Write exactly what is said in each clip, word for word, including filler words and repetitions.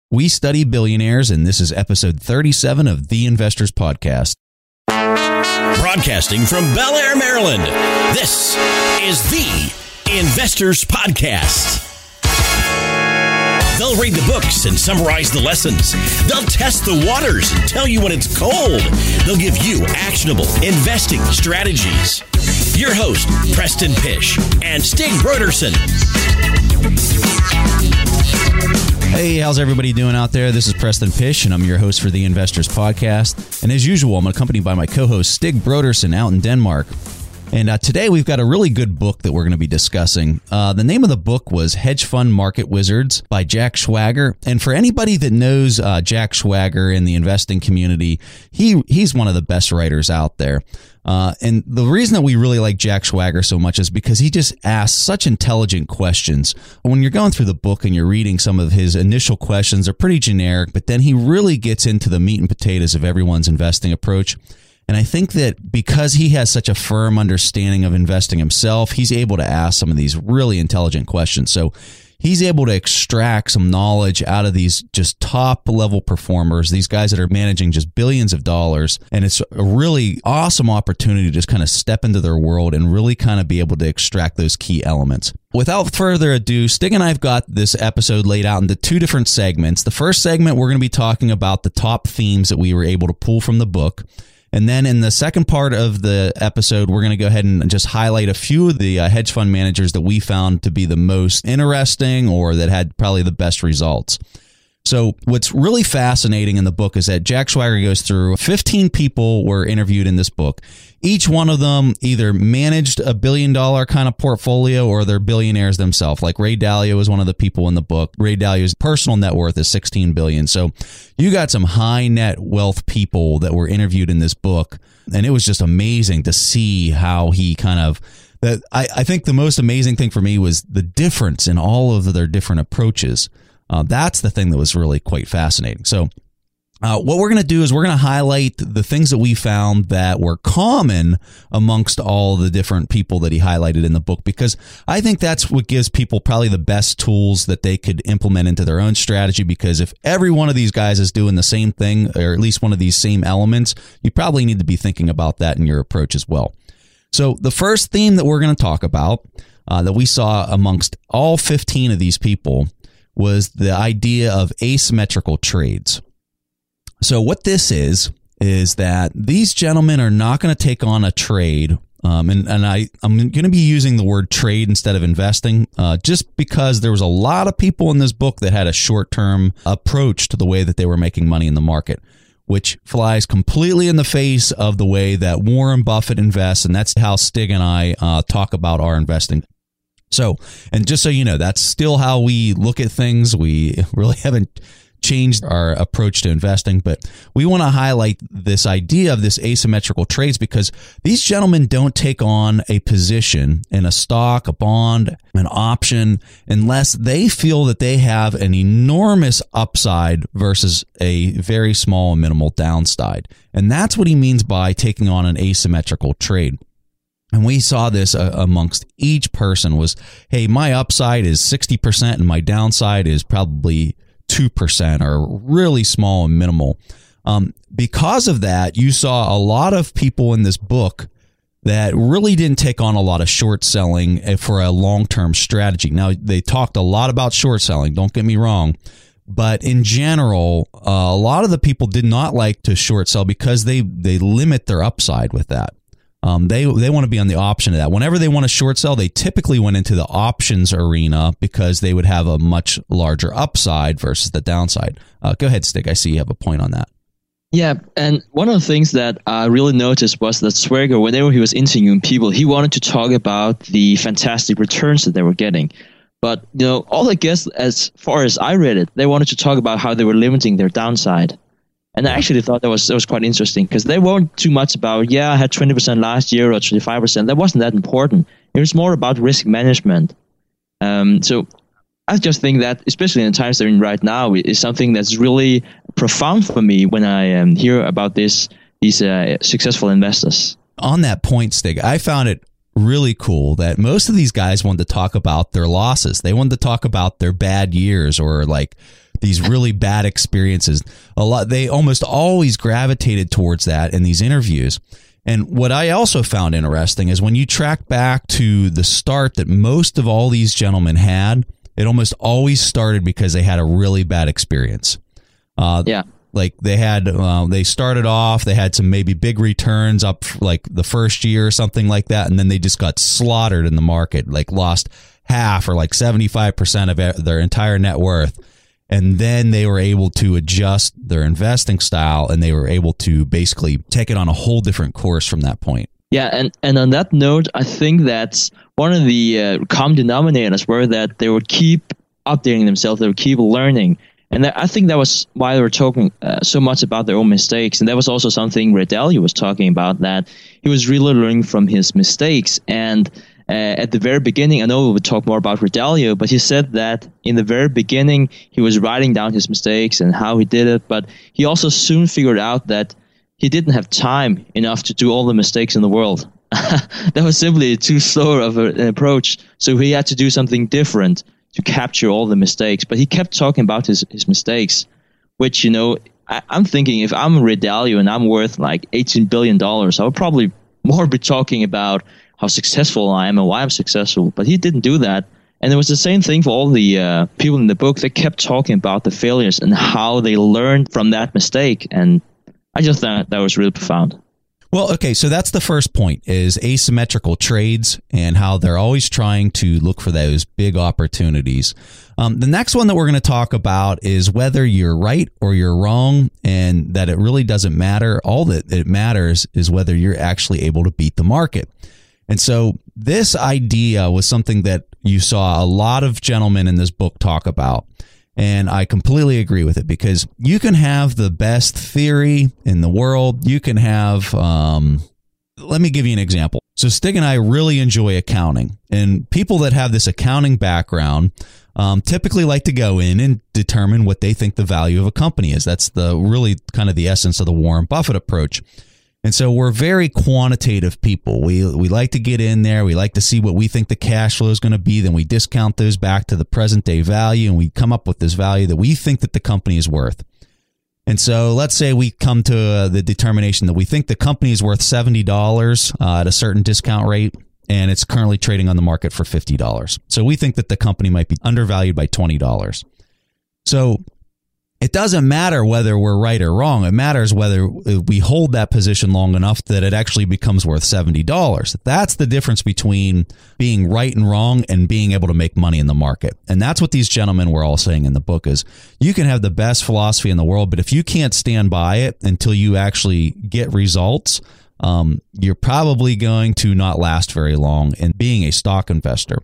We study billionaires, and this is episode thirty-seven of The Investors Podcast. Broadcasting from Bel Air, Maryland, this is The Investors Podcast. They'll read the books and summarize the lessons. They'll test the waters and tell you when it's cold. They'll give you actionable investing strategies. Your host, Preston Pysh and Stig Brodersen. Hey, how's everybody doing out there? This is Preston Pysh, and I'm your host for the Investors Podcast. And as usual, I'm accompanied by my co-host, Stig Brodersen, out in Denmark. And uh, today we've got a really good book that we're going to be discussing. Uh, the name of the book was Hedge Fund Market Wizards by Jack Schwager. And for anybody that knows uh, Jack Schwager in the investing community, he he's one of the best writers out there. Uh, and the reason that we really like Jack Schwager so much is because he just asks such intelligent questions. When you're going through the book and you're reading some of his initial questions, they're pretty generic, but then he really gets into the meat and potatoes of everyone's investing approach. And I think that because he has such a firm understanding of investing himself, he's able to ask some of these really intelligent questions. So he's able to extract some knowledge out of these just top level performers, these guys that are managing just billions of dollars. And it's a really awesome opportunity to just kind of step into their world and really kind of be able to extract those key elements. Without further ado, Stig and I have got this episode laid out into two different segments. The first segment, we're going to be talking about the top themes that we were able to pull from the book. And then in the second part of the episode, we're going to go ahead and just highlight a few of the uh, hedge fund managers that we found to be the most interesting or that had probably the best results. So what's really fascinating in the book is that Jack Schwager goes through fifteen people were interviewed in this book. Each one of them either managed a billion dollar kind of portfolio or they're billionaires themselves. Like Ray Dalio was one of the people in the book. Ray Dalio's personal net worth is sixteen billion dollars. So you got some high net wealth people that were interviewed in this book. And it was just amazing to see how he kind of that. I, I think the most amazing thing for me was the difference in all of their different approaches. Uh, that's the thing that was really quite fascinating. So uh, what we're going to do is we're going to highlight the things that we found that were common amongst all the different people that he highlighted in the book, because I think that's what gives people probably the best tools that they could implement into their own strategy. Because if every one of these guys is doing the same thing, or at least one of these same elements, you probably need to be thinking about that in your approach as well. So the first theme that we're going to talk about uh, that we saw amongst all fifteen of these people was the idea of asymmetrical trades. So what this is, is that these gentlemen are not going to take on a trade. Um, and, and I, I'm going to be using the word trade instead of investing, uh, just because there was a lot of people in this book that had a short-term approach to the way that they were making money in the market, which flies completely in the face of the way that Warren Buffett invests. And that's how Stig and I uh, talk about our investing. So, and just so you know, that's still how we look at things. We really haven't changed our approach to investing, but we want to highlight this idea of this asymmetrical trades because these gentlemen don't take on a position in a stock, a bond, an option, unless they feel that they have an enormous upside versus a very small and minimal downside. And that's what he means by taking on an asymmetrical trade. And we saw this uh, amongst each person was, hey, my upside is sixty percent and my downside is probably two percent or really small and minimal. Um, because of that, you saw a lot of people in this book that really didn't take on a lot of short selling for a long-term strategy. Now, they talked a lot about short selling, don't get me wrong. But in general, uh, a lot of the people did not like to short sell because they, they limit their upside with that. Um, they they want to be on the option of that. Whenever they want to short sell, they typically went into the options arena because they would have a much larger upside versus the downside. Uh, go ahead, Stig. I see you have a point on that. Yeah, and one of the things that I really noticed was that Schwager, whenever he was interviewing people, he wanted to talk about the fantastic returns that they were getting. But you know, all the guests, as far as I read it, they wanted to talk about how they were limiting their downside. And I actually thought that was that was quite interesting because they weren't too much about, yeah, I had twenty percent last year or twenty-five percent. That wasn't that important. It was more about risk management. Um, so I just think that, especially in the times they're in right now, is something that's really profound for me when I um, hear about this these uh, successful investors. On that point, Stig, I found it really cool that most of these guys wanted to talk about their losses. They wanted to talk about their bad years or like these really bad experiences. A lot, they almost always gravitated towards that in these interviews. And what I also found interesting is when you track back to the start that most of all these gentlemen had, it almost always started because they had a really bad experience. Uh, yeah. Like they had, uh, they started off, they had some maybe big returns up like the first year or something like that. And then they just got slaughtered in the market, like lost half or like seventy-five percent of their entire net worth. And then they were able to adjust their investing style and they were able to basically take it on a whole different course from that point. Yeah, and, and on that note, I think that's one of the uh, common denominators were that they would keep updating themselves, they would keep learning. And that, I think that was why they were talking uh, so much about their own mistakes. And that was also something Ray Dalio was talking about, that he was really learning from his mistakes. And uh, at the very beginning, I know we would talk more about Ray Dalio, but he said that in the very beginning, he was writing down his mistakes and how he did it. But he also soon figured out that he didn't have time enough to do all the mistakes in the world. That was simply too slow of an approach. So he had to do something different to capture all the mistakes. But he kept talking about his, his mistakes, which, you know, I, I'm thinking if I'm Ray Dalio and I'm worth like eighteen billion dollars, I would probably more be talking about how successful I am and why I'm successful. But he didn't do that. And it was the same thing for all the uh, people in the book. They kept talking about the failures and how they learned from that mistake. And I just thought that was really profound. Well, okay, so that's the first point, is asymmetrical trades and how they're always trying to look for those big opportunities. Um, the next one that we're going to talk about is whether you're right or you're wrong, and that it really doesn't matter. All that it matters is whether you're actually able to beat the market. And so this idea was something that you saw a lot of gentlemen in this book talk about. And I completely agree with it, because you can have the best theory in the world. You can have, um, let me give you an example. So Stig and I really enjoy accounting, and people that have this accounting background um, typically like to go in and determine what they think the value of a company is. That's the really kind of the essence of the Warren Buffett approach. And so we're very quantitative people. We we like to get in there. We like to see what we think the cash flow is going to be. Then we discount those back to the present day value, and we come up with this value that we think that the company is worth. And so let's say we come to uh, the determination that we think the company is worth seventy dollars uh, at a certain discount rate, and it's currently trading on the market for fifty dollars. So we think that the company might be undervalued by twenty dollars. So it doesn't matter whether we're right or wrong. It matters whether we hold that position long enough that it actually becomes worth seventy dollars. That's the difference between being right and wrong and being able to make money in the market. And that's what these gentlemen were all saying in the book is you can have the best philosophy in the world, but if you can't stand by it until you actually get results, um, you're probably going to not last very long in being a stock investor.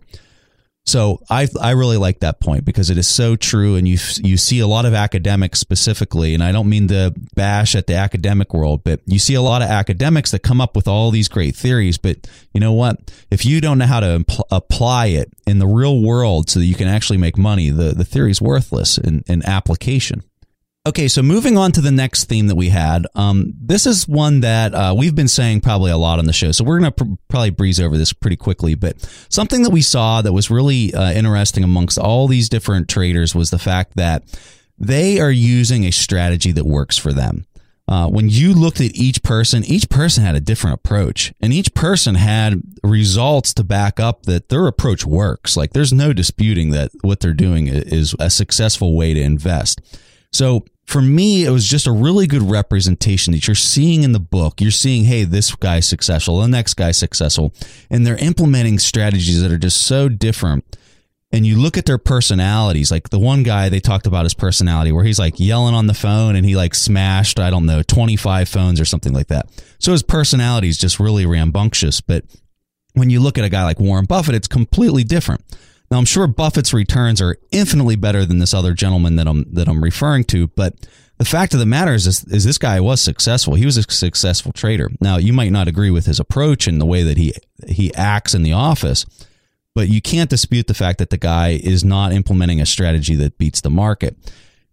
So I I really like that point, because it is so true, and you you see a lot of academics specifically, and I don't mean to bash at the academic world, but you see a lot of academics that come up with all these great theories, but you know what? If you don't know how to impl- apply it in the real world so that you can actually make money, the, the theory is worthless in, in application. Okay, so moving on to the next theme that we had. Um, this is one that uh, we've been saying probably a lot on the show, so we're going to pr- probably breeze over this pretty quickly. But something that we saw that was really uh, interesting amongst all these different traders was the fact that they are using a strategy that works for them. Uh, when you looked at each person, each person had a different approach, and each person had results to back up that their approach works. Like, there's no disputing that what they're doing is a successful way to invest. So for me, it was just a really good representation that you're seeing in the book. You're seeing, hey, this guy's successful, the next guy's successful, and they're implementing strategies that are just so different. And you look at their personalities, like the one guy, they talked about his personality where he's like yelling on the phone and he like smashed, I don't know, twenty-five phones or something like that. So his personality is just really rambunctious. But when you look at a guy like Warren Buffett, it's completely different. Now, I'm sure Buffett's returns are infinitely better than this other gentleman that I'm that I'm referring to, but the fact of the matter is, is, is this guy was successful. He was a successful trader. Now, you might not agree with his approach and the way that he he acts in the office, but you can't dispute the fact that the guy is not implementing a strategy that beats the market.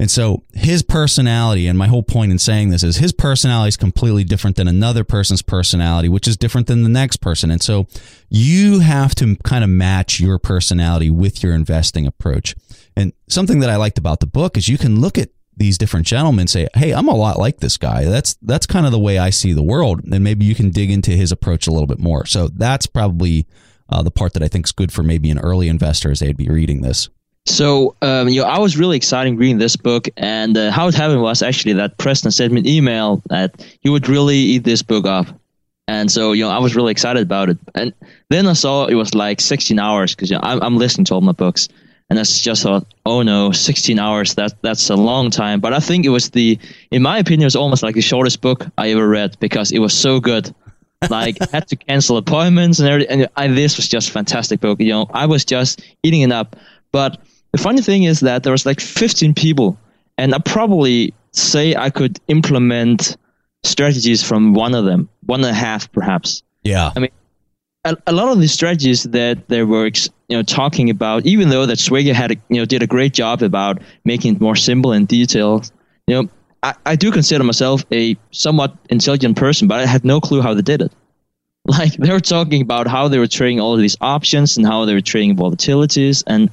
And so his personality, and my whole point in saying this is his personality is completely different than another person's personality, which is different than the next person. And so you have to kind of match your personality with your investing approach. And something that I liked about the book is you can look at these different gentlemen and say, hey, I'm a lot like this guy. That's that's kind of the way I see the world. And maybe you can dig into his approach a little bit more. So that's probably uh, the part that I think is good for maybe an early investor as they'd be reading this. So, um, you know, I was really excited reading this book, and uh, how it happened was actually that Preston sent me an email that he would really eat this book up. And so, you know, I was really excited about it. And then I saw it was like sixteen hours because, you know, I'm, I'm listening to all my books. And I just thought, oh no, sixteen hours, that, that's a long time. But I think it was the, in my opinion, it was almost like the shortest book I ever read because it was so good. Like, I had to cancel appointments and everything. And I, this was just a fantastic book. You know, I was just eating it up. But the funny thing is that there was like fifteen people, and I probably say I could implement strategies from one of them, one and a half perhaps. Yeah. I mean, a, a lot of the strategies that they were, you know, talking about, even though that Schwager had, a, you know, did a great job about making it more simple and detailed, you know, I, I do consider myself a somewhat intelligent person, but I had no clue how they did it. Like, they were talking about how they were trading all of these options and how they were trading volatilities, and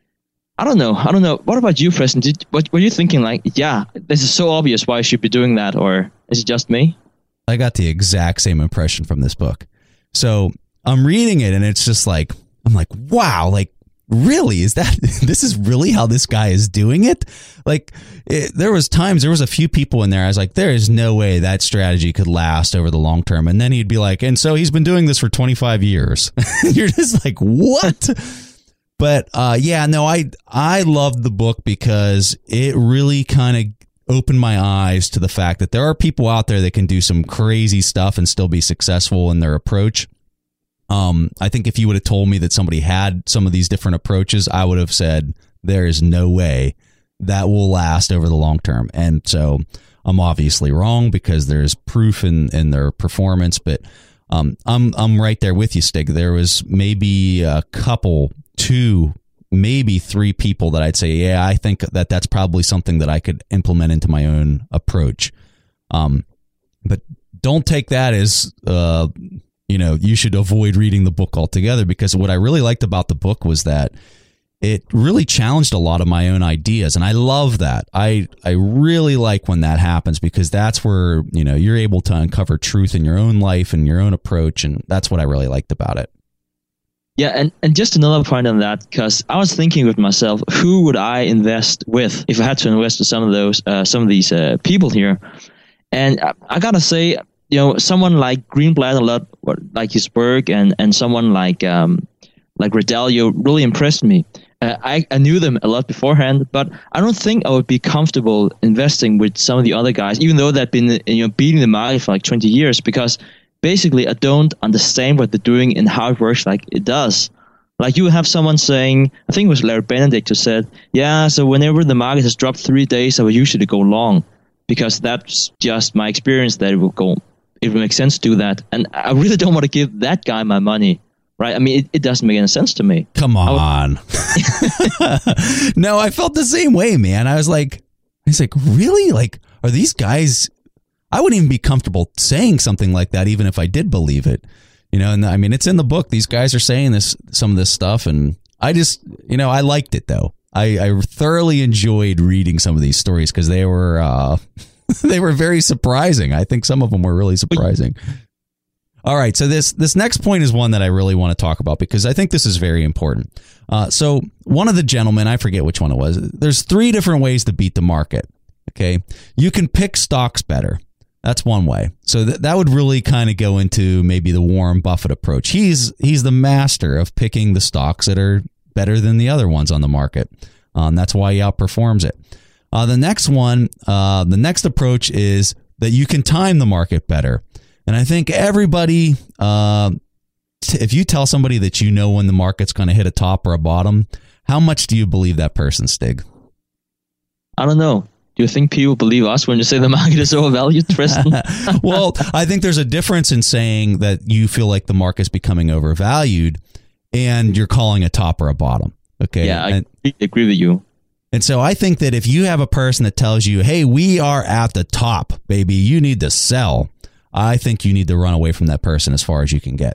I don't know. I don't know. What about you, Preston? Did, what were you thinking? Like, yeah, this is so obvious why I should be doing that, or is it just me? I got the exact same impression from this book. So I'm reading it, and it's just like, I'm like, wow, like, really? Is that, this is really how this guy is doing it? Like, it, there was times, there was a few people in there, I was like, there is no way that strategy could last over the long term. And then he'd be like, and so he's been doing this for twenty-five years. You're just like, what? But uh, yeah, no, I I loved the book because it really kind of opened my eyes to the fact that there are people out there that can do some crazy stuff and still be successful in their approach. Um, I think if you would have told me that somebody had some of these different approaches, I would have said there is no way that will last over the long term. And so I'm obviously wrong because there's proof in, in their performance. But um, I'm I'm right there with you, Stig. There was maybe a couple. Two, maybe three people that I'd say, yeah, I think that that's probably something that I could implement into my own approach. Um, but don't take that as, uh, you know, you should avoid reading the book altogether, because what I really liked about the book was that it really challenged a lot of my own ideas. And I love that. I, I really like when that happens, because that's where, you know, you're able to uncover truth in your own life and your own approach. And that's what I really liked about it. Yeah, and, and just another point on that, because I was thinking with myself, who would I invest with if I had to invest with some of those, uh, some of these uh, people here? And I, I gotta say, you know, someone like Greenblatt a lot, like his work, and and someone like um, like Redelio really impressed me. Uh, I I knew them a lot beforehand, but I don't think I would be comfortable investing with some of the other guys, even though they've been, you know, beating the market for like twenty years, because basically, I don't understand what they're doing and how it works like it does. Like, you have someone saying, I think it was Larry Benedict who said, yeah, so whenever the market has dropped three days, I will usually go long, because that's just my experience that it will go, it will make sense to do that. And I really don't want to give that guy my money, right? I mean, it, it doesn't make any sense to me. Come on. Would- no, I felt the same way, man. I was like, I was like, really? Like, are these guys... I wouldn't even be comfortable saying something like that, even if I did believe it, you know. And I mean, it's in the book. These guys are saying this, some of this stuff, and I just, you know, I liked it though. I, I thoroughly enjoyed reading some of these stories because they were, uh, they were very surprising. I think some of them were really surprising. All right, so this this next point is one that I really want to talk about because I think this is very important. Uh, so one of the gentlemen, I forget which one it was. There's three different ways to beat the market. Okay, you can pick stocks better. That's one way. So th- that would really kind of go into maybe the Warren Buffett approach. He's he's the master of picking the stocks that are better than the other ones on the market. Um, that's why he outperforms it. Uh, the next one, uh, the next approach is that you can time the market better. And I think everybody, uh, t- if you tell somebody that you know when the market's going to hit a top or a bottom, how much do you believe that person, Stig? I don't know. Do you think people believe us when you say the market is overvalued, Tristan? Well, I think there's a difference in saying that you feel like the market's becoming overvalued and you're calling a top or a bottom. Okay. Yeah, I and, agree with you. And so I think that if you have a person that tells you, hey, we are at the top, baby, you need to sell, I think you need to run away from that person as far as you can get.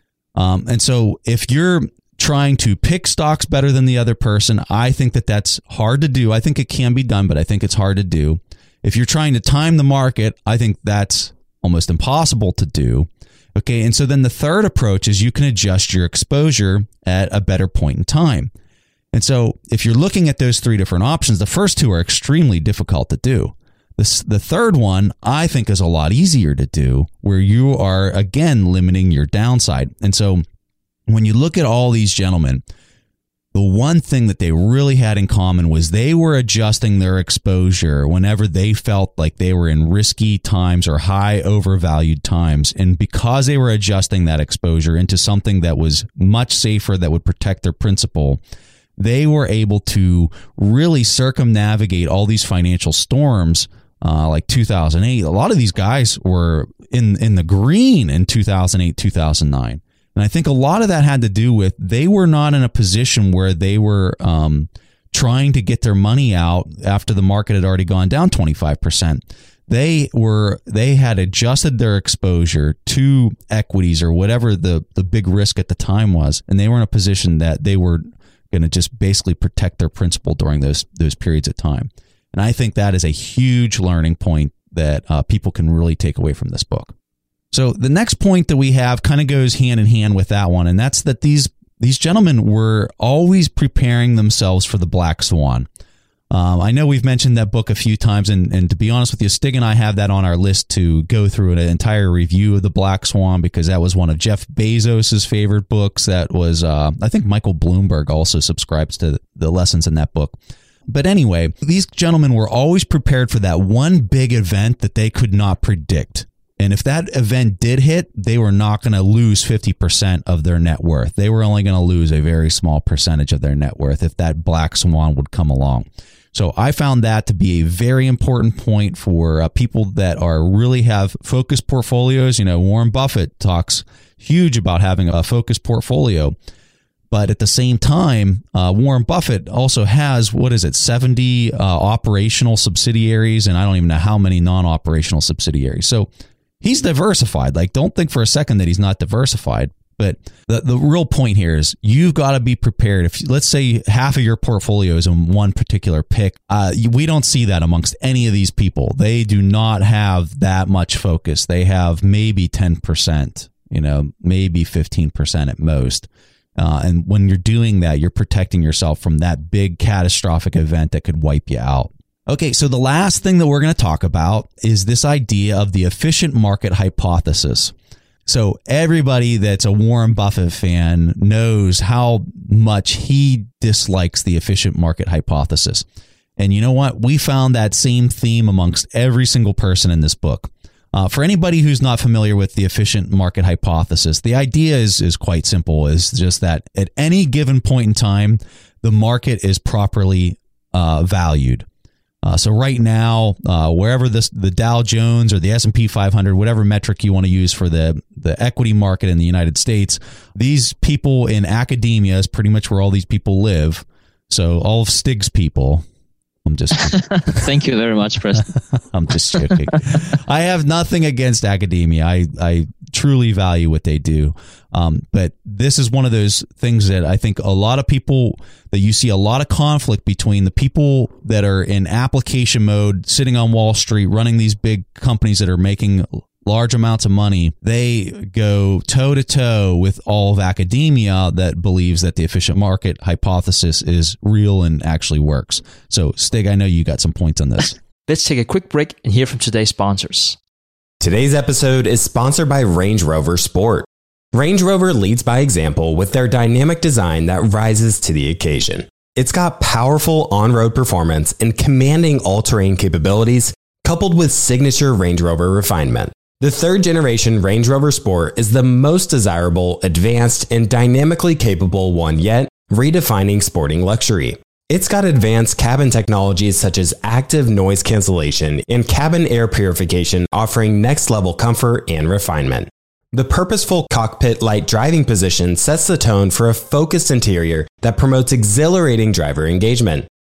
Um, and so if you're trying to pick stocks better than the other person, I think that that's hard to do. I think it can be done, but I think it's hard to do. If you're trying to time the market, I think that's almost impossible to do. Okay, and so then the third approach is you can adjust your exposure at a better point in time. And so if you're looking at those three different options, the first two are extremely difficult to do. This, the third one, I think, is a lot easier to do, where you are, again, limiting your downside. And so when you look at all these gentlemen, the one thing that they really had in common was they were adjusting their exposure whenever they felt like they were in risky times or high overvalued times. And because they were adjusting that exposure into something that was much safer, that would protect their principal, they were able to really circumnavigate all these financial storms, uh, like two thousand eight. A lot of these guys were in, in the green in two thousand eight, two thousand nine. And I think a lot of that had to do with they were not in a position where they were um, trying to get their money out after the market had already gone down twenty-five percent. They were they had adjusted their exposure to equities or whatever the, the big risk at the time was, and they were in a position that they were going to just basically protect their principal during those those periods of time. And I think that is a huge learning point that uh, people can really take away from this book. So the next point that we have kind of goes hand in hand with that one, and that's that these these gentlemen were always preparing themselves for the black swan. Um, I know we've mentioned that book a few times, and, and to be honest with you, Stig and I have that on our list to go through an entire review of the Black Swan, because that was one of Jeff Bezos's favorite books. That was, uh, I think Michael Bloomberg also subscribes to the lessons in that book. But anyway, these gentlemen were always prepared for that one big event that they could not predict. And if that event did hit, they were not going to lose fifty percent of their net worth. They were only going to lose a very small percentage of their net worth if that black swan would come along. So I found that to be a very important point for uh, people that are really have focused portfolios. You know, Warren Buffett talks huge about having a focused portfolio. But at the same time, uh, Warren Buffett also has, what is it, seventy uh, operational subsidiaries, and I don't even know how many non-operational subsidiaries. So he's diversified. Like, don't think for a second that he's not diversified. But the, the real point here is you've got to be prepared. If let's say half of your portfolio is in one particular pick, uh, we don't see that amongst any of these people. They do not have that much focus. They have maybe ten percent, you know, maybe fifteen percent at most. Uh, and when you're doing that, you're protecting yourself from that big catastrophic event that could wipe you out. Okay, so the last thing that we're going to talk about is this idea of the efficient market hypothesis. So everybody that's a Warren Buffett fan knows how much he dislikes the efficient market hypothesis. And you know what? We found that same theme amongst every single person in this book. Uh, for anybody who's not familiar with the efficient market hypothesis, the idea is, is quite simple. Is just that at any given point in time, the market is properly uh, valued. Uh, so right now, uh, wherever this, the Dow Jones or the S and P five hundred, whatever metric you want to use for the, the equity market in the United States, these people in academia is pretty much where all these people live. So all of Stig's people, I'm just thank you very much, Preston. I'm just joking. I have nothing against academia. I, I truly value what they do. Um, but this is one of those things that I think a lot of people, that you see a lot of conflict between the people that are in application mode, sitting on Wall Street, running these big companies that are making large amounts of money. They go toe to toe with all of academia that believes that the efficient market hypothesis is real and actually works. So Stig, I know you got some points on this. Let's take a quick break and hear from today's sponsors. Today's episode is sponsored by Range Rover Sport. Range Rover leads by example with their dynamic design that rises to the occasion. It's got powerful on-road performance and commanding all-terrain capabilities, coupled with signature Range Rover refinement. The third generation Range Rover Sport is the most desirable, advanced, and dynamically capable one yet, redefining sporting luxury. It's got advanced cabin technologies such as active noise cancellation and cabin air purification, offering next-level comfort and refinement. The purposeful cockpit light driving position sets the tone for a focused interior that promotes exhilarating driver engagement.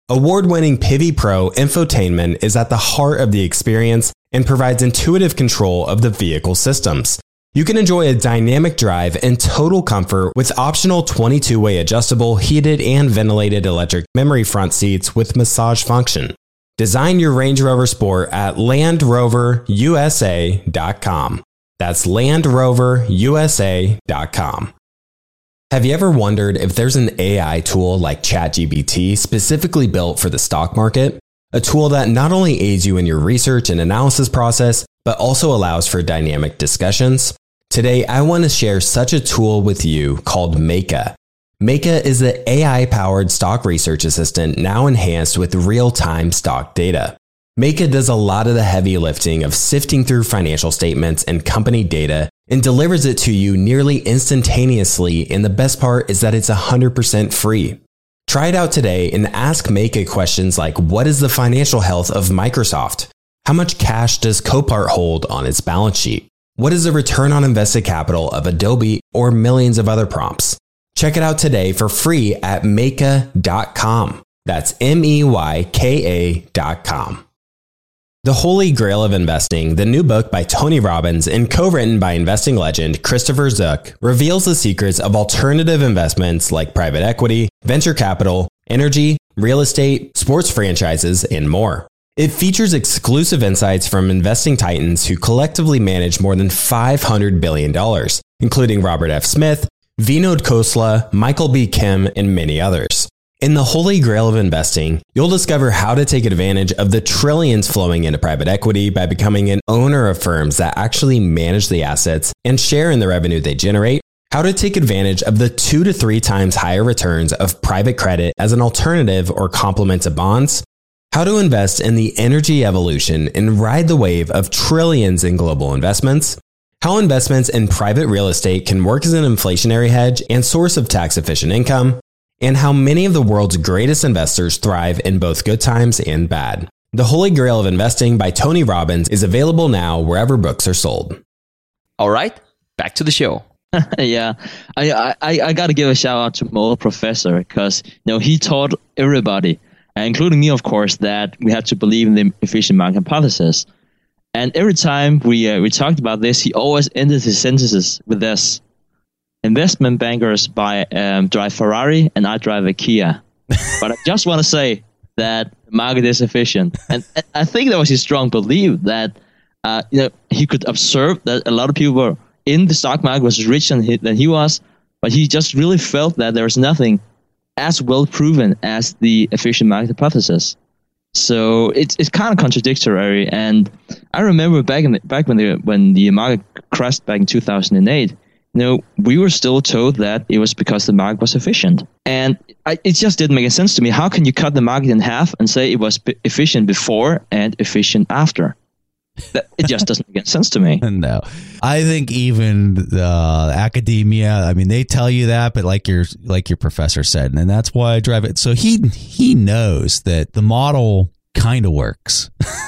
Award-winning Pivi Pro infotainment is at the heart of the experience and provides intuitive control of the vehicle systems. You can enjoy a dynamic drive and total comfort with optional twenty-two way adjustable, heated and ventilated electric memory front seats with massage function. Design your Range Rover Sport at land rover u s a dot com. That's land rover u s a dot com. Have you ever wondered if there's an A I tool like ChatGPT specifically built for the stock market? A tool that not only aids you in your research and analysis process, but also allows for dynamic discussions? Today, I want to share such a tool with you called Meyka. Meyka is the A I-powered stock research assistant now enhanced with real-time stock data. Meyka does a lot of the heavy lifting of sifting through financial statements and company data and delivers it to you nearly instantaneously, and the best part is that it's one hundred percent free. Try it out today and ask Meyka questions like, what is the financial health of Microsoft? How much cash does Copart hold on its balance sheet? What is the return on invested capital of Adobe, or millions of other prompts? Check it out today for free at meyka dot com. That's M E Y K A dot com. The Holy Grail of Investing, the new book by Tony Robbins and co-written by investing legend Christopher Zook, reveals the secrets of alternative investments like private equity, venture capital, energy, real estate, sports franchises, and more. It features exclusive insights from investing titans who collectively manage more than five hundred billion dollars, including Robert F. Smith, Vinod Khosla, Michael B. Kim, and many others. In the Holy Grail of Investing, you'll discover how to take advantage of the trillions flowing into private equity by becoming an owner of firms that actually manage the assets and share in the revenue they generate, how to take advantage of the two to three times higher returns of private credit as an alternative or complement to bonds, how to invest in the energy evolution and ride the wave of trillions in global investments, how investments in private real estate can work as an inflationary hedge and source of tax-efficient income, and how many of the world's greatest investors thrive in both good times and bad. The Holy Grail of Investing by Tony Robbins is available now wherever books are sold. All right, back to the show. yeah, I I, I got to give a shout out to my old professor because you know he taught everybody, including me, of course, that we had to believe in the efficient market hypothesis. And every time we uh, we talked about this, he always ended his sentences with this: investment bankers buy um, drive Ferrari, and I drive a Kia. But I just want to say that the market is efficient, and, and I think that was his strong belief that uh, you know he could observe that a lot of people were in the stock market was richer than he, than he was, but he just really felt that there was nothing as well proven as the efficient market hypothesis. So it's it's kind of contradictory. And I remember back in the, back when the when the market crashed back in two thousand eight, you know, we were still told that it was because the market was efficient, and I, it just didn't make sense to me. How can you cut the market in half and say it was b- efficient before and efficient after? That, it just doesn't make sense to me. No, I think even uh, academia, I mean, they tell you that, but like your like your professor said, and that's why I drive it. So he he knows that the model kind of works.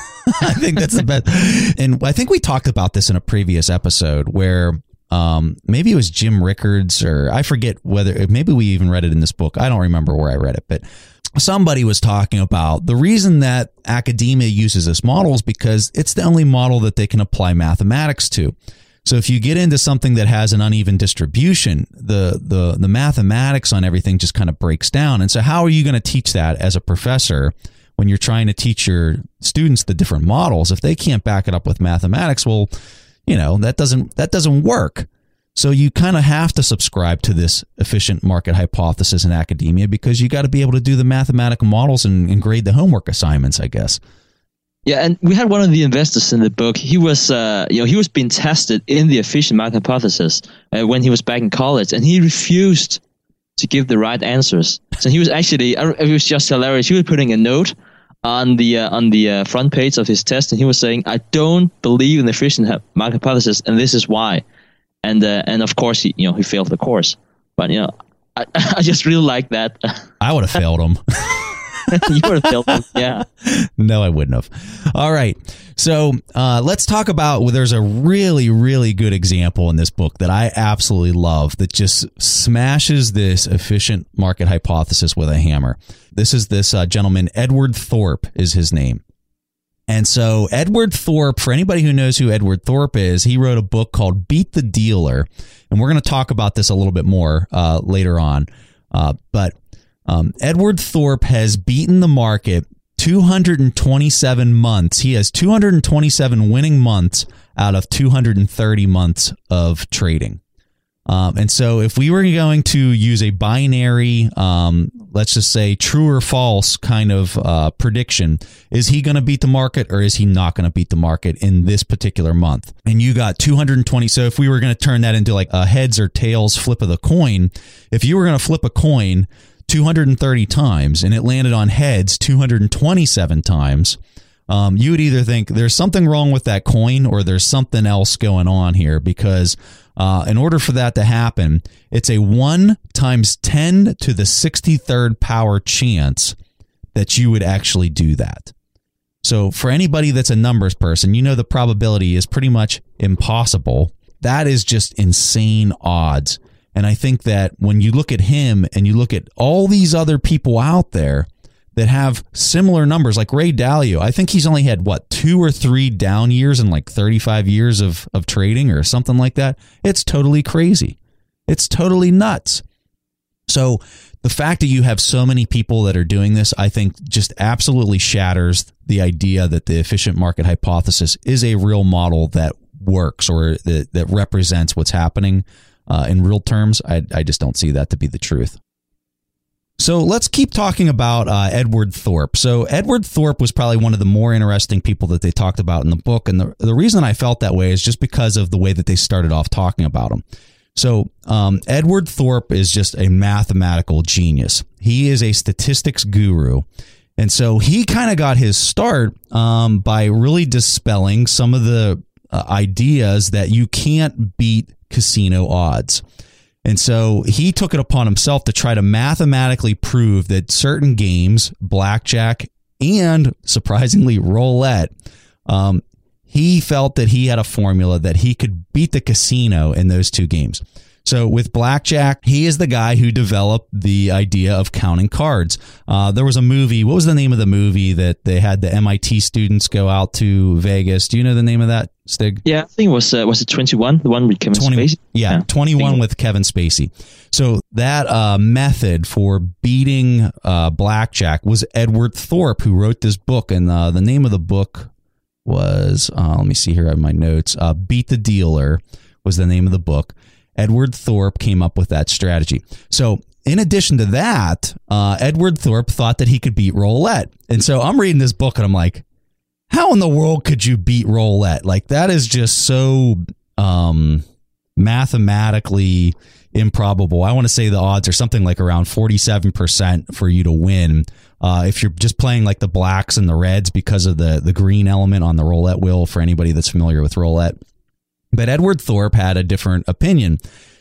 I think that's the best. And I think we talked about this in a previous episode where um, maybe it was Jim Rickards, or I forget whether maybe we even read it in this book. I don't remember where I read it, but somebody was talking about the reason that academia uses this model is because it's the only model that they can apply mathematics to. So if you get into something that has an uneven distribution, the the the mathematics on everything just kind of breaks down. And so how are you going to teach that as a professor when you're trying to teach your students the different models? If they can't back it up with mathematics, well, you know, that doesn't that doesn't work. So you kind of have to subscribe to this efficient market hypothesis in academia because you got to be able to do the mathematical models and, and grade the homework assignments, I guess. Yeah, and we had one of the investors in the book. He was, uh, you know, he was being tested in the efficient market hypothesis uh, when he was back in college, and he refused to give the right answers. So he was actually, it was just hilarious. He was putting a note on the uh, on the uh, front page of his test, and he was saying, "I don't believe in the efficient market hypothesis, and this is why." And uh, and of course, he you know he failed the course. But you know, I, I just really like that. I would have failed him. You would have killed him. Yeah. No, I wouldn't have. All right. So uh, let's talk about, well, there's a really, really good example in this book that I absolutely love that just smashes this efficient market hypothesis with a hammer. This is this uh, gentleman, Edward Thorp is his name. And so Edward Thorp, for anybody who knows who Edward Thorp is, he wrote a book called Beat the Dealer. And we're going to talk about this a little bit more uh, later on. Uh, but um, Edward Thorp has beaten the market two hundred twenty-seven months. He has two hundred twenty-seven winning months out of two hundred thirty months of trading. Um, and so if we were going to use a binary, um, let's just say true or false kind of uh, prediction, is he going to beat the market or is he not going to beat the market in this particular month? And you got two hundred twenty. So if we were going to turn that into like a heads or tails flip of the coin, if you were going to flip a coin two hundred thirty times and it landed on heads two hundred twenty-seven times, um, you would either think there's something wrong with that coin or there's something else going on here, because uh, in order for that to happen, it's a one times ten to the sixty-third power chance that you would actually do that. So for anybody that's a numbers person, you know the probability is pretty much impossible. That is just insane odds. And I think that when you look at him and you look at all these other people out there that have similar numbers, like Ray Dalio, I think he's only had, what, two or three down years in like thirty-five years of, of trading or something like that. It's totally crazy. It's totally nuts. So the fact that you have so many people that are doing this, I think just absolutely shatters the idea that the efficient market hypothesis is a real model that works or that, that represents what's happening uh, in real terms. I, I just don't see that to be the truth. So let's keep talking about uh, Edward Thorp. So Edward Thorp was probably one of the more interesting people that they talked about in the book. And the, the reason I felt that way is just because of the way that they started off talking about him. So um, Edward Thorp is just a mathematical genius. He is a statistics guru. And so he kind of got his start um, by really dispelling some of the uh, ideas that you can't beat casino odds. And so he took it upon himself to try to mathematically prove that certain games, blackjack and surprisingly roulette, um, he felt that he had a formula that he could beat the casino in those two games. So with blackjack, he is the guy who developed the idea of counting cards. Uh, there was a movie. What was the name of the movie that they had the M I T students go out to Vegas? Do you know the name of that, Stig? Yeah, I think it was, uh, was it twenty-one? The one with Kevin twenty, Spacey? Yeah, yeah, twenty-one with Kevin Spacey. So that uh, method for beating uh, blackjack was Edward Thorp, who wrote this book. And uh, the name of the book was, uh, let me see here on my notes, uh, Beat the Dealer was the name of the book. Edward Thorp came up with that strategy. So in addition to that, uh, Edward Thorp thought that he could beat roulette. And so I'm reading this book and I'm like, how in the world could you beat roulette? Like, that is just so um, mathematically improbable. I want to say the odds are something like around forty-seven percent for you to win. Uh, if you're just playing like the blacks and the reds because of the, the green element on the roulette wheel, for anybody that's familiar with roulette. But Edward Thorp had a different opinion.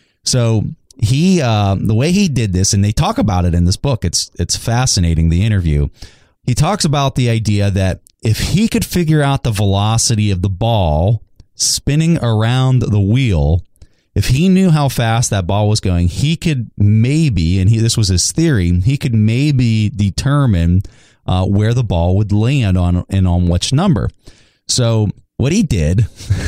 So he, uh, the way he did this, and they talk about it in this book, it's it's fascinating, the interview. He talks about the idea that if he could figure out the velocity of the ball spinning around the wheel, if he knew how fast that ball was going, he could maybe, and he, this was his theory, he could maybe determine uh, where the ball would land on and on which number. So what he did...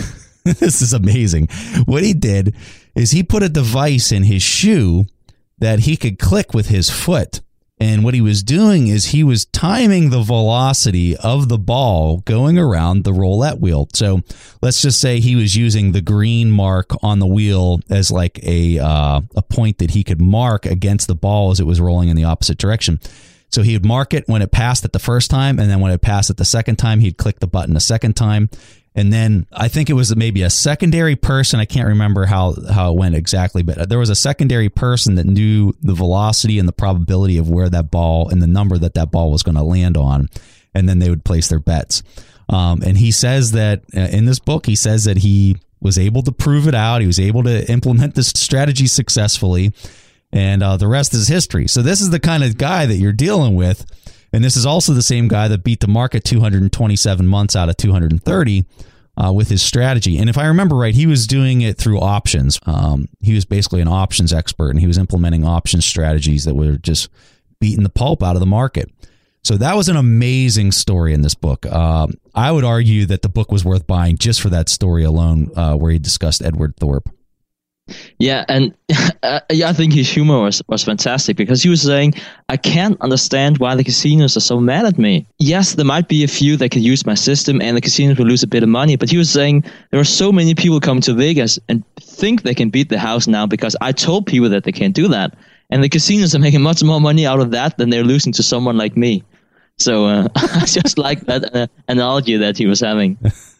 This is amazing. What he did is he put a device in his shoe that he could click with his foot. And what he was doing is he was timing the velocity of the ball going around the roulette wheel. So let's just say he was using the green mark on the wheel as like a uh, a point that he could mark against the ball as it was rolling in the opposite direction. So he would mark it when it passed it the first time, and then when it passed it the second time, he'd click the button a second time. And then I think it was maybe a secondary person. I can't remember how, how it went exactly, but there was a secondary person that knew the velocity and the probability of where that ball and the number that that ball was going to land on. And then they would place their bets. Um, and he says that uh, in this book, he says that he was able to prove it out. He was able to implement this strategy successfully. And uh, the rest is history. So this is the kind of guy that you're dealing with. And this is also the same guy that beat the market two hundred twenty-seven months out of two hundred thirty uh, with his strategy. And if I remember right, he was doing it through options. Um, he was basically an options expert, and he was implementing options strategies that were just beating the pulp out of the market. So that was an amazing story in this book. Um, I would argue that the book was worth buying just for that story alone, uh, where he discussed Edward Thorp. Yeah, and uh, yeah, I think his humor was, was fantastic, because he was saying, I can't understand why the casinos are so mad at me. Yes, there might be a few that can use my system and the casinos will lose a bit of money, but he was saying there are so many people coming to Vegas and think they can beat the house now because I told people that they can't do that. And the casinos are making much more money out of that than they're losing to someone like me. So uh, I just like that uh, analogy that he was having.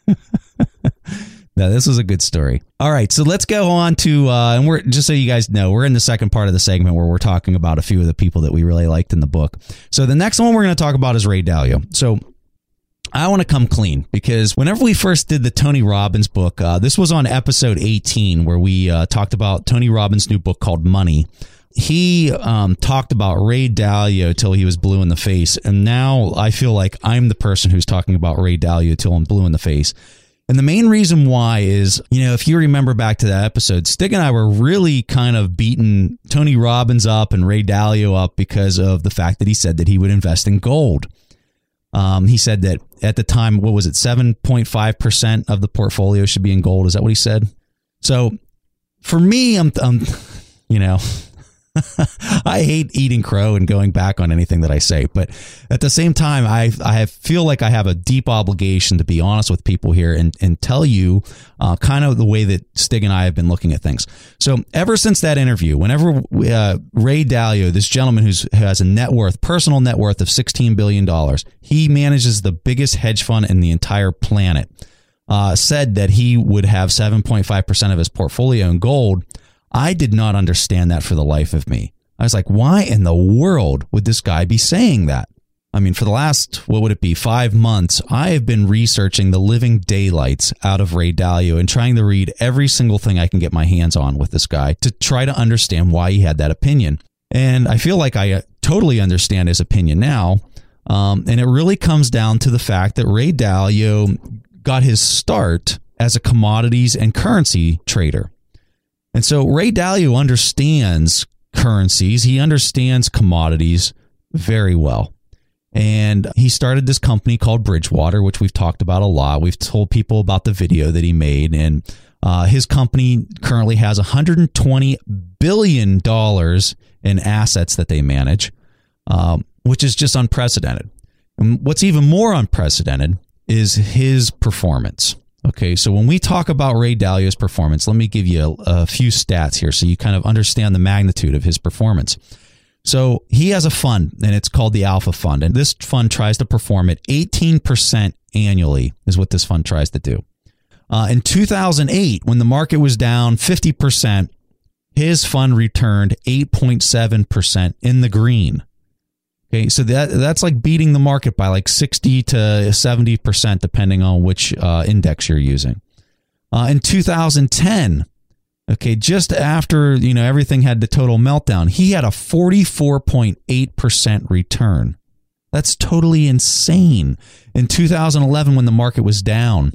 No, this was a good story. All right, so let's go on to, uh, and we're just so you guys know, we're in the second part of the segment where we're talking about a few of the people that we really liked in the book. So the next one we're going to talk about is Ray Dalio. So I want to come clean, because whenever we first did the Tony Robbins book, uh, this was on episode eighteen, where we uh, talked about Tony Robbins' new book called Money. He um, talked about Ray Dalio till he was blue in the face. And now I feel like I'm the person who's talking about Ray Dalio till I'm blue in the face. And the main reason why is, you know, if you remember back to that episode, Stig and I were really kind of beating Tony Robbins up and Ray Dalio up because of the fact that he said that he would invest in gold. Um, he said that at the time, what was it, seven point five percent of the portfolio should be in gold. Is that what he said? So for me, I'm, I'm you know... I hate eating crow and going back on anything that I say, but at the same time, I I feel like I have a deep obligation to be honest with people here and, and tell you uh, kind of the way that Stig and I have been looking at things. So ever since that interview, whenever uh, Ray Dalio, this gentleman who's, who has a net worth, personal net worth of sixteen billion dollars, he manages the biggest hedge fund in the entire planet, uh, said that he would have seven point five percent of his portfolio in gold. I did not understand that for the life of me. I was like, why in the world would this guy be saying that? I mean, for the last, what would it be, five months, I have been researching the living daylights out of Ray Dalio and trying to read every single thing I can get my hands on with this guy to try to understand why he had that opinion. And I feel like I totally understand his opinion now. Um, and it really comes down to the fact that Ray Dalio got his start as a commodities and currency trader. And so Ray Dalio understands currencies. He understands commodities very well. And he started this company called Bridgewater, which we've talked about a lot. We've told people about the video that he made. And uh, his company currently has one hundred twenty billion dollars in assets that they manage, um, which is just unprecedented. And what's even more unprecedented is his performance. Okay, so when we talk about Ray Dalio's performance, let me give you a, a few stats here so you kind of understand the magnitude of his performance. So he has a fund, and it's called the Alpha Fund, and this fund tries to perform at eighteen percent annually is what this fund tries to do. Uh, in two thousand eight, when the market was down fifty percent, his fund returned eight point seven percent in the green. Okay, so that that's like beating the market by like sixty to seventy percent, depending on which uh, index you're using. Uh, in two thousand ten, okay, just after, you know, everything had the total meltdown, he had a forty-four point eight percent return. That's totally insane. In two thousand eleven, when the market was down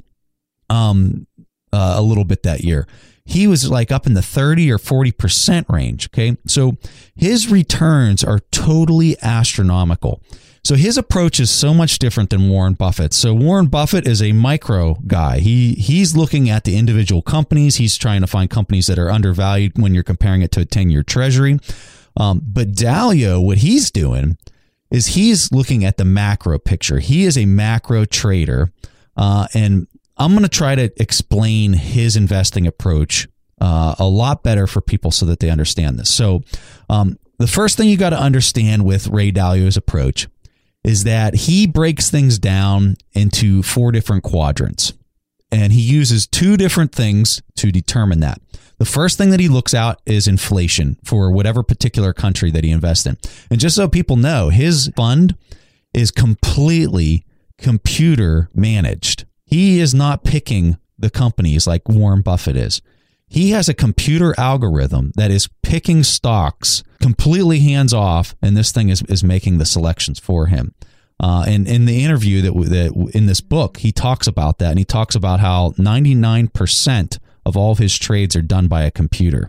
um, uh, a little bit that year, he was like up in the thirty or forty percent range. Okay. So his returns are totally astronomical. So his approach is so much different than Warren Buffett. So Warren Buffett is a micro guy. He he's looking at the individual companies. He's trying to find companies that are undervalued when you're comparing it to a ten-year treasury. Um, but Dalio, what he's doing is he's looking at the macro picture. He is a macro trader. Uh, and I'm going to try to explain his investing approach uh, a lot better for people so that they understand this. So um, the first thing you got to understand with Ray Dalio's approach is that he breaks things down into four different quadrants. And he uses two different things to determine that. The first thing that he looks at is inflation for whatever particular country that he invests in. And just so people know, his fund is completely computer managed. He is not picking the companies like Warren Buffett is. He has a computer algorithm that is picking stocks completely hands off, and this thing is, is making the selections for him. Uh, and in the interview that, that in this book, he talks about that, and he talks about how ninety-nine percent of all of his trades are done by a computer.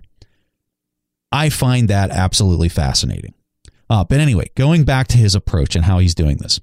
I find that absolutely fascinating. Uh, but anyway, going back to his approach and how he's doing this.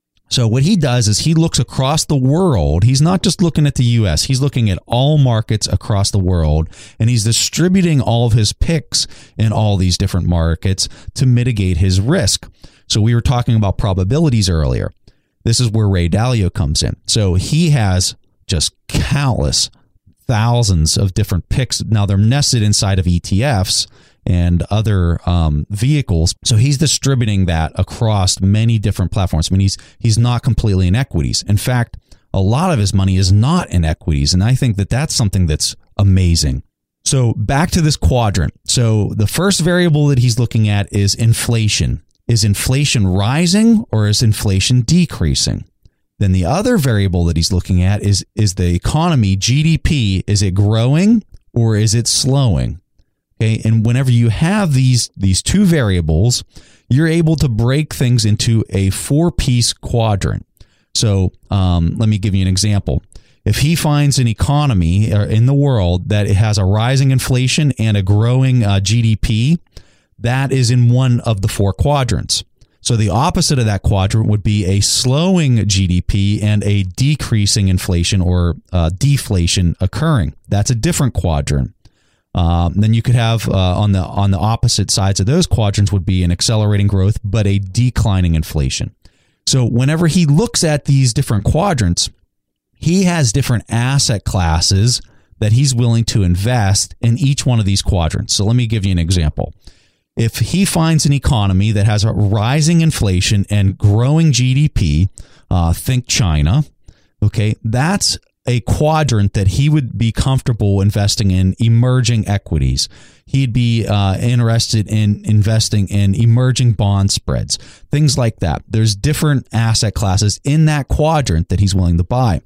So what he does is he looks across the world. He's not just looking at the U S. He's looking at all markets across the world, and he's distributing all of his picks in all these different markets to mitigate his risk. So we were talking about probabilities earlier. This is where Ray Dalio comes in. So he has just countless thousands of different picks. Now they're nested inside of E T Fs and other um, vehicles. So he's distributing that across many different platforms. I mean, he's he's not completely in equities. In fact, a lot of his money is not in equities. And I think that that's something that's amazing. So back to this quadrant. So the first variable that he's looking at is inflation. Is inflation rising or is inflation decreasing? Then the other variable that he's looking at is, is the economy, G D P. Is it growing or is it slowing? Okay, and whenever you have these these two variables, you're able to break things into a four-piece quadrant. So um, let me give you an example. If he finds an economy in the world that it has a rising inflation and a growing uh, G D P, that is in one of the four quadrants. So the opposite of that quadrant would be a slowing G D P and a decreasing inflation or uh, deflation occurring. That's a different quadrant. Um, then you could have uh, on the on the opposite sides of those quadrants would be an accelerating growth, but a declining inflation. So whenever he looks at these different quadrants, he has different asset classes that he's willing to invest in each one of these quadrants. So let me give you an example. If he finds an economy that has a rising inflation and growing G D P, uh, think China, okay, that's a quadrant that he would be comfortable investing in emerging equities. He'd be uh, interested in investing in emerging bond spreads, things like that. There's different asset classes in that quadrant that he's willing to buy.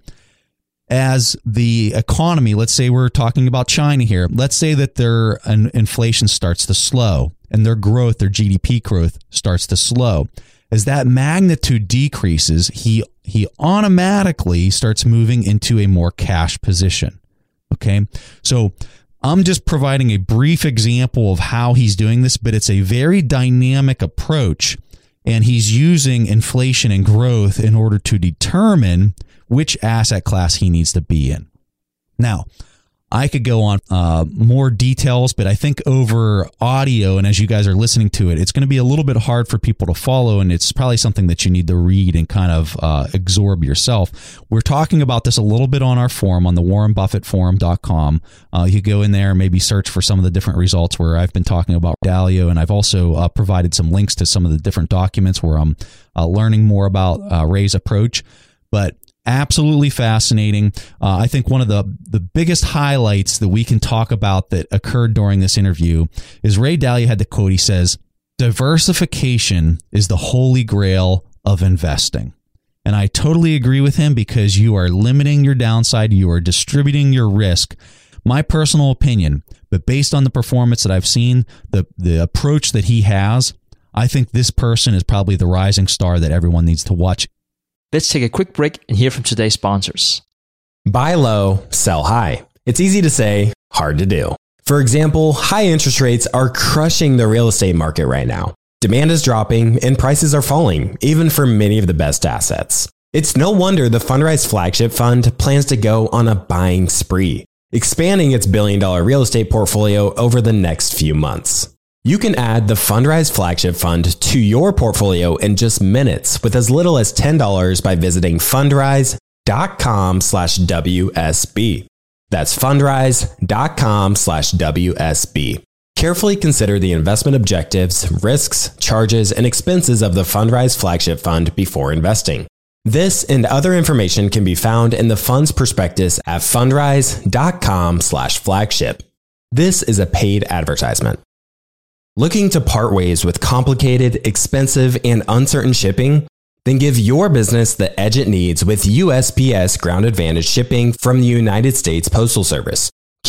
As the economy, let's say we're talking about China here, let's say that their inflation starts to slow and their growth, their G D P growth starts to slow. As that magnitude decreases, he he automatically starts moving into a more cash position. Okay, so I'm just providing a brief example of how he's doing this, but it's a very dynamic approach, and he's using inflation and growth in order to determine which asset class he needs to be in. Now, I could go on uh, more details, but I think over audio and as you guys are listening to it, it's going to be a little bit hard for people to follow, and it's probably something that you need to read and kind of uh, absorb yourself. We're talking about this a little bit on our forum, on the warren buffett forum dot com. Uh, you go in there and maybe search for some of the different results where I've been talking about Dalio, and I've also uh, provided some links to some of the different documents where I'm uh, learning more about uh, Ray's approach. But absolutely fascinating. Uh, I think one of the, the biggest highlights that we can talk about that occurred during this interview is Ray Dalio had the quote. He says, "Diversification is the holy grail of investing." And I totally agree with him because you are limiting your downside. You are distributing your risk. My personal opinion, but based on the performance that I've seen, the, the approach that he has, I think this person is probably the rising star that everyone needs to watch. Let's take a quick break and hear from today's sponsors. Buy low, sell high. It's easy to say, hard to do. For example, high interest rates are crushing the real estate market right now. Demand is dropping and prices are falling, even for many of the best assets. It's no wonder the Fundrise Flagship Fund plans to go on a buying spree, expanding its billion dollar real estate portfolio over the next few months. You can add the Fundrise Flagship Fund to your portfolio in just minutes with as little as ten dollars by visiting fundrise.com slash WSB. That's fundrise.com slash WSB. Carefully consider the investment objectives, risks, charges, and expenses of the Fundrise Flagship Fund before investing. This and other information can be found in the fund's prospectus at fundrise.com slash flagship. This is a paid advertisement. Looking to part ways with complicated, expensive, and uncertain shipping? Then give your business the edge it needs with U S P S Ground Advantage shipping from the United States Postal Service.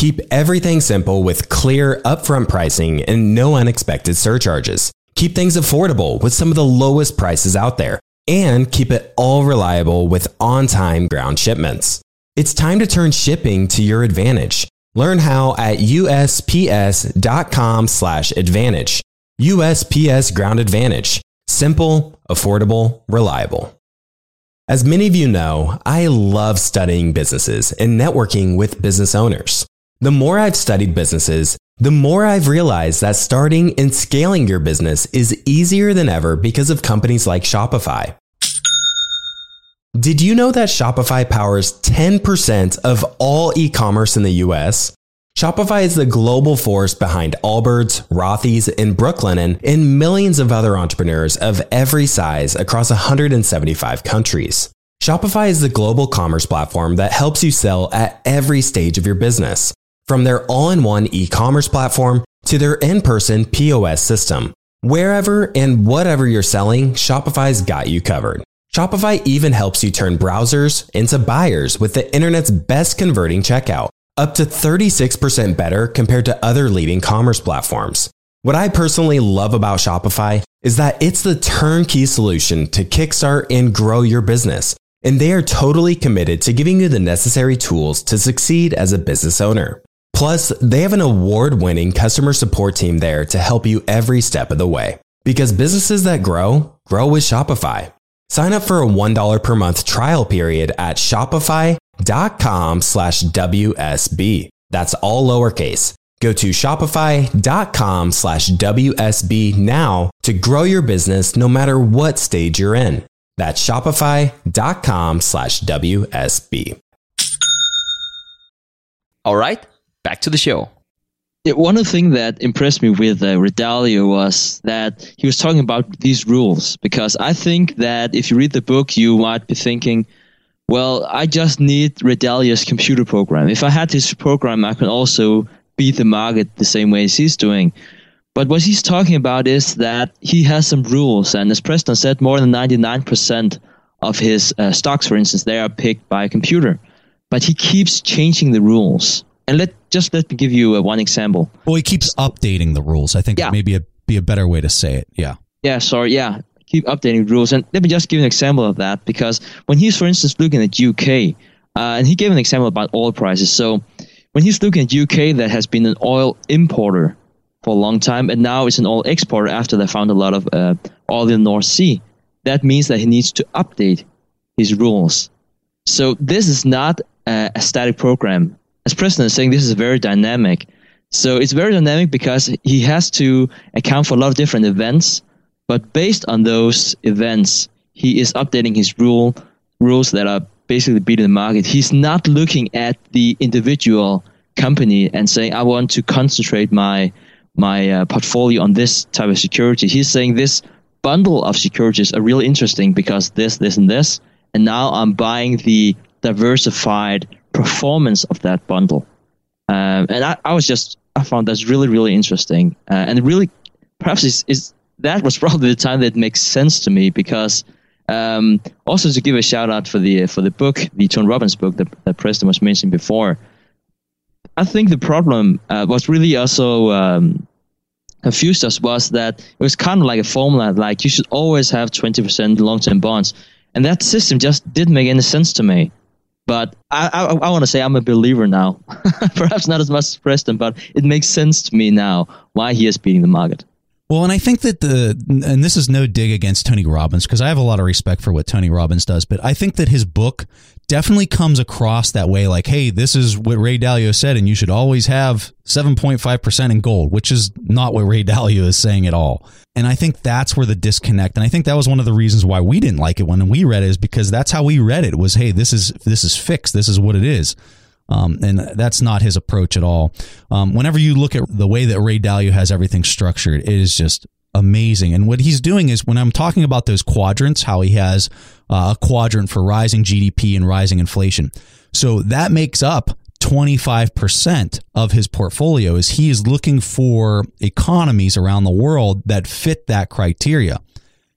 Keep everything simple with clear, upfront pricing and no unexpected surcharges. Keep things affordable with some of the lowest prices out there. And keep it all reliable with on-time ground shipments. It's time to turn shipping to your advantage. Learn how at U S P S dot com slash advantage. U S P S Ground Advantage. Simple, affordable, reliable. As many of you know, I love studying businesses and networking with business owners. The more I've studied businesses, the more I've realized that starting and scaling your business is easier than ever because of companies like Shopify. Did you know that Shopify powers ten percent of all e-commerce in the U S? Shopify is the global force behind Allbirds, Rothy's, and Brooklinen, and millions of other entrepreneurs of every size across one hundred seventy-five countries. Shopify is the global commerce platform that helps you sell at every stage of your business. From their all-in-one e-commerce platform to their in-person P O S system. Wherever and whatever you're selling, Shopify's got you covered. Shopify even helps you turn browsers into buyers with the internet's best converting checkout, up to thirty-six percent better compared to other leading commerce platforms. What I personally love about Shopify is that it's the turnkey solution to kickstart and grow your business, and they are totally committed to giving you the necessary tools to succeed as a business owner. Plus, they have an award-winning customer support team there to help you every step of the way. Because businesses that grow, grow with Shopify. Sign up for a one dollar per month trial period at shopify.com slash WSB. That's all lowercase. Go to shopify.com slash WSB now to grow your business no matter what stage you're in. That's shopify.com slash WSB. All right, back to the show. Yeah, one of the things that impressed me with uh, Ray Dalio was that he was talking about these rules, because I think that if you read the book, you might be thinking, well, I just need Ray Dalio's computer program. If I had this program, I could also beat the market the same way as he's doing. But what he's talking about is that he has some rules, and as Preston said, more than ninety-nine percent of his uh, stocks, for instance, they are picked by a computer. But he keeps changing the rules. And let just let me give you uh, one example. Well, he keeps updating the rules. I think yeah. that may be a, be a better way to say it. Yeah. Yeah, sorry. Yeah, keep updating rules. And let me just give an example of that, because when he's, for instance, looking at U K, uh, and he gave an example about oil prices. So when he's looking at U K, that has been an oil importer for a long time, and now it's an oil exporter after they found a lot of uh, oil in the North Sea. That means that he needs to update his rules. So this is not uh, a static program. As Preston is saying, this is very dynamic. So it's very dynamic because he has to account for a lot of different events, but based on those events, he is updating his rule rules that are basically beating the market. He's not looking at the individual company and saying, I want to concentrate my my uh, portfolio on this type of security. He's saying this bundle of securities are really interesting because this, this, and this, and now I'm buying the diversified performance of that bundle. Um, and I, I was just, I found that's really, really interesting. Uh, and really, perhaps is, is that was probably the time that makes sense to me, because um, also to give a shout out for the for the book, the Tony Robbins book that, that Preston was mentioning before. I think the problem uh, was really also um, confused us was that it was kind of like a formula, like you should always have twenty percent long-term bonds. And that system just didn't make any sense to me. But I, I, I want to say I'm a believer now. Perhaps not as much as Preston, but it makes sense to me now why he is beating the market. Well, and I think that the, and this is no dig against Tony Robbins, because I have a lot of respect for what Tony Robbins does, but I think that his book definitely comes across that way, like, hey, this is what Ray Dalio said, and you should always have seven point five percent in gold, which is not what Ray Dalio is saying at all. And I think that's where the disconnect, and I think that was one of the reasons why we didn't like it when we read it, is because that's how we read it, was, hey, this is this is fixed, this is what it is. Um, and that's not his approach at all. Um, whenever you look at the way that Ray Dalio has everything structured, it is just amazing. And what he's doing is, when I'm talking about those quadrants, how he has uh, a quadrant for rising G D P and rising inflation. So that makes up twenty-five percent of his portfolio, is he is looking for economies around the world that fit that criteria.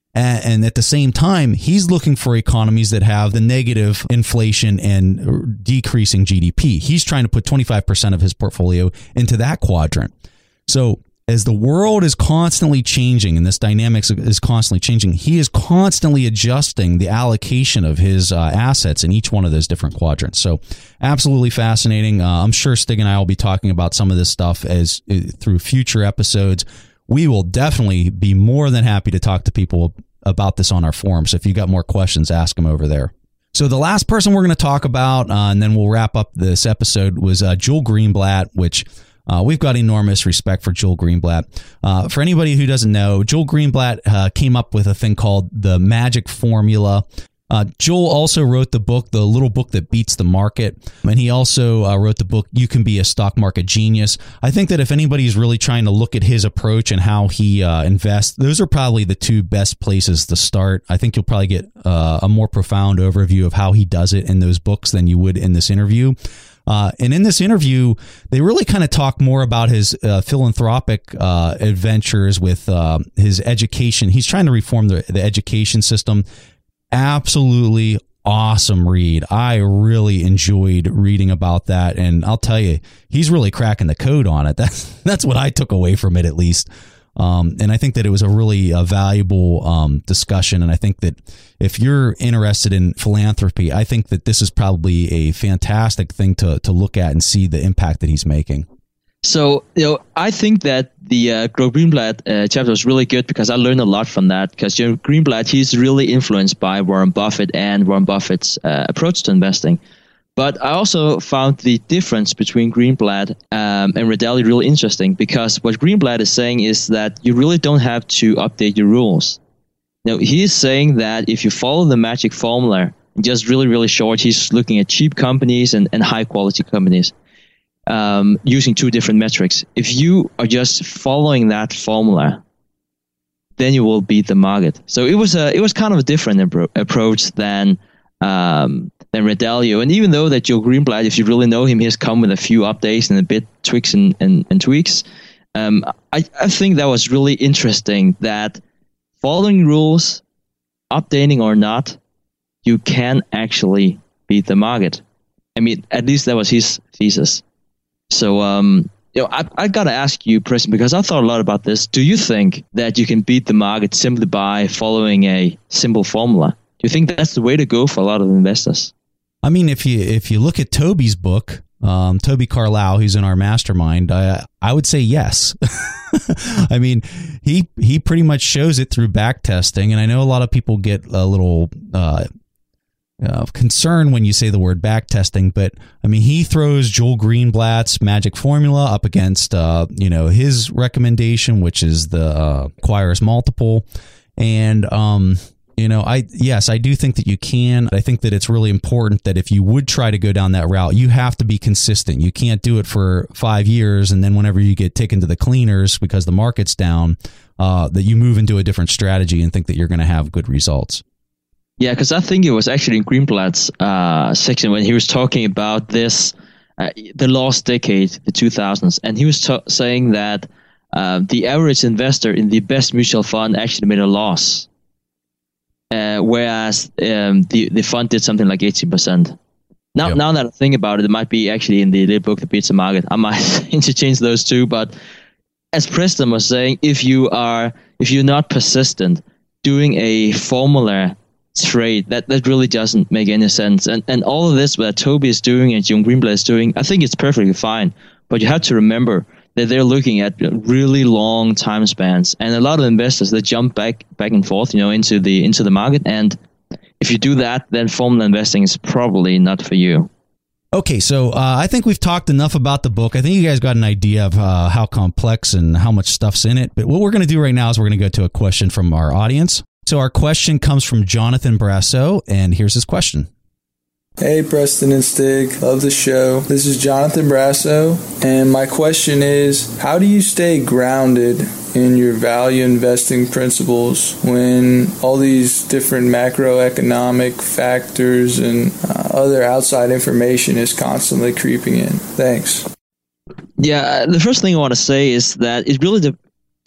And, and at the same time, he's looking for economies that have the negative inflation and decreasing G D P. He's trying to put twenty-five percent of his portfolio into that quadrant. So as the world is constantly changing and this dynamics is constantly changing, he is constantly adjusting the allocation of his uh, assets in each one of those different quadrants. So absolutely fascinating. Uh, I'm sure Stig and I will be talking about some of this stuff as uh, through future episodes. We will definitely be more than happy to talk to people about this on our forum. So if you got more questions, ask them over there. So the last person we're going to talk about, uh, and then we'll wrap up this episode, was uh, Joel Greenblatt, which Uh, we've got enormous respect for Joel Greenblatt. Uh, for anybody who doesn't know, Joel Greenblatt uh, came up with a thing called the Magic Formula. Uh, Joel also wrote the book, The Little Book That Beats the Market, and he also uh, wrote the book, You Can Be a Stock Market Genius. I think that if anybody's really trying to look at his approach and how he uh, invests, those are probably the two best places to start. I think you'll probably get uh, a more profound overview of how he does it in those books than you would in this interview. Uh, and in this interview, they really kind of talk more about his uh, philanthropic uh, adventures with uh, his education. He's trying to reform the, the education system. Absolutely awesome read. I really enjoyed reading about that. And I'll tell you, he's really cracking the code on it. That's, that's what I took away from it, at least. Um, and I think that it was a really uh, valuable um, discussion. And I think that if you're interested in philanthropy, I think that this is probably a fantastic thing to to look at and see the impact that he's making. So, you know, I think that the uh, Joel Greenblatt uh, chapter was really good because I learned a lot from that. Because Joel Greenblatt, he's really influenced by Warren Buffett and Warren Buffett's uh, approach to investing. But I also found the difference between Greenblatt um, and Redaelli really interesting, because what Greenblatt is saying is that you really don't have to update your rules. Now, he is saying that if you follow the magic formula, just really, really short, he's looking at cheap companies and, and high-quality companies um, using two different metrics. If you are just following that formula, then you will beat the market. So it was a it was kind of a different appro- approach than um, than Redaelli. And even though that Joel Greenblatt, if you really know him, he has come with a few updates and a bit tweaks and, and, and tweaks. Um, I, I think that was really interesting that following rules, updating or not, you can actually beat the market. I mean, at least that was his thesis. So, um, you know, I, I got to ask you, Preston, because I thought a lot about this. Do you think that you can beat the market simply by following a simple formula? Do you think that's the way to go for a lot of investors? I mean, if you if you look at Toby's book, um, Toby Carlisle, who's in our mastermind, I I would say yes. I mean, he he pretty much shows it through back testing, and I know a lot of people get a little uh, uh, concerned when you say the word back testing, but I mean, he throws Joel Greenblatt's magic formula up against uh, you know his recommendation, which is the uh, Acquirer's multiple, and um. You know, I yes, I do think that you can. I think that it's really important that if you would try to go down that route, you have to be consistent. You can't do it for five years and then whenever you get taken to the cleaners because the market's down, uh, that you move into a different strategy and think that you're going to have good results. Yeah, because I think it was actually in Greenblatt's uh, section when he was talking about this, uh, the lost decade, the two thousands, and he was t- saying that uh, the average investor in the best mutual fund actually made a loss. Uh, whereas um, the the fund did something like eighty percent. Now, yep. now that I think about it, it might be actually in the little book that beats the market. I might interchange those two, but as Preston was saying, if you are if you're not persistent, doing a formula trade that, that really doesn't make any sense. And and all of this that Toby is doing and Joel Greenblatt is doing, I think it's perfectly fine. But you have to remember that they're looking at really long time spans, and a lot of investors they jump back back and forth, you know, into the into the market. And if you do that, then formula investing is probably not for you. Okay, so uh, I think we've talked enough about the book. I think you guys got an idea of uh, how complex and how much stuff's in it. But what we're going to do right now is we're going to go to a question from our audience. So our question comes from Jonathan Brasso, and here's his question. Hey, Preston and Stig. Love the show. This is Jonathan Brasso, and my question is, how do you stay grounded in your value investing principles when all these different macroeconomic factors and uh, other outside information is constantly creeping in? Thanks. Yeah, the first thing I want to say is that it really de-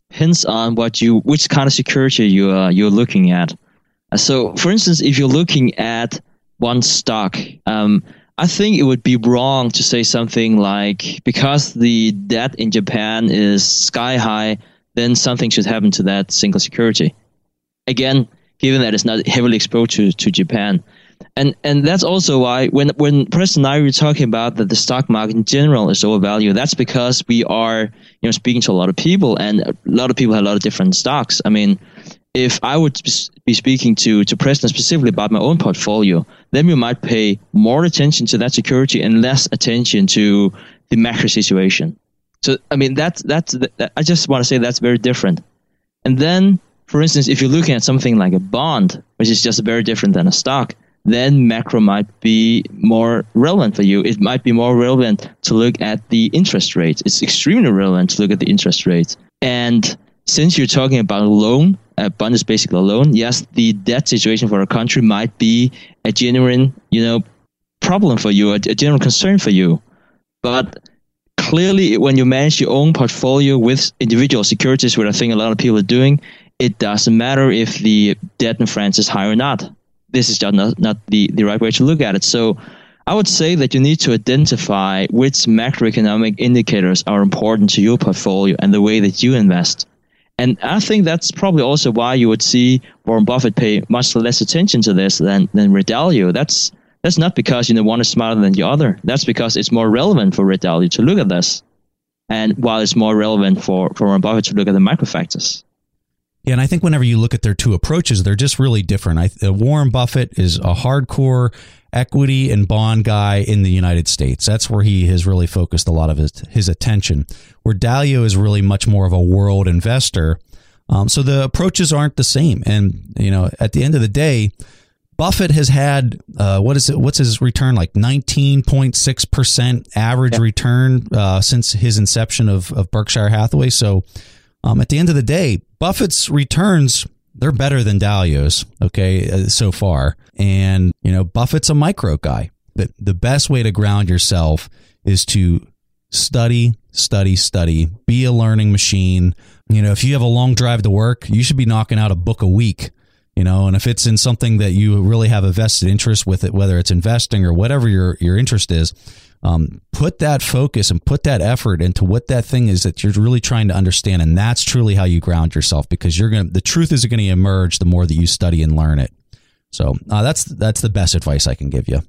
depends on what you, which kind of security you are you're looking at. Uh, so, for instance, if you're looking at one stock, um, I think it would be wrong to say something like, because the debt in Japan is sky high, then something should happen to that single security. Again, given that it's not heavily exposed to, to Japan. And and that's also why when when Preston and I were talking about that the stock market in general is overvalued, that's because we are, you know, speaking to a lot of people, and a lot of people have a lot of different stocks. I mean, if I would be speaking to, to Preston specifically about my own portfolio, then we might pay more attention to that security and less attention to the macro situation. So, I mean, that's, that's, that, I just want to say that's very different. And then, for instance, if you're looking at something like a bond, which is just very different than a stock, then macro might be more relevant for you. It might be more relevant to look at the interest rates. It's extremely relevant to look at the interest rates. And since you're talking about a loan, a bond is basically a loan. Yes, the debt situation for a country might be a genuine, you know, problem for you, a, a genuine concern for you. But clearly, when you manage your own portfolio with individual securities, which I think a lot of people are doing, it doesn't matter if the debt in France is high or not. This is just not, not the, the right way to look at it. So I would say that you need to identify which macroeconomic indicators are important to your portfolio and the way that you invest. And I think that's probably also why you would see Warren Buffett pay much less attention to this than, than Ray Dalio. That's that's not because, you know, one is smarter than the other. That's because it's more relevant for Ray Dalio to look at this. And while it's more relevant for, for Warren Buffett to look at the micro factors. Yeah, and I think whenever you look at their two approaches, they're just really different. I, uh, Warren Buffett is a hardcore equity and bond guy in the United States. That's where he has really focused a lot of his, his attention, where Dalio is really much more of a world investor. Um, so the approaches aren't the same. And, you know, at the end of the day, Buffett has had, uh, what is it? What's his return? Like nineteen point six percent average yeah. return uh, since his inception of, of Berkshire Hathaway. So um, at the end of the day, Buffett's returns, they're better than Dalio's, okay, uh, so far. And, you know, Buffett's a micro guy. But the best way to ground yourself is to study, study, study, be a learning machine. You know, if you have a long drive to work, you should be knocking out a book a week, you know, and if it's in something that you really have a vested interest with it, whether it's investing or whatever your, your interest is, um, put that focus and put that effort into what that thing is that you're really trying to understand. And that's truly how you ground yourself, because you're going to, the truth is going to emerge the more that you study and learn it. So uh, that's, that's the best advice I can give you.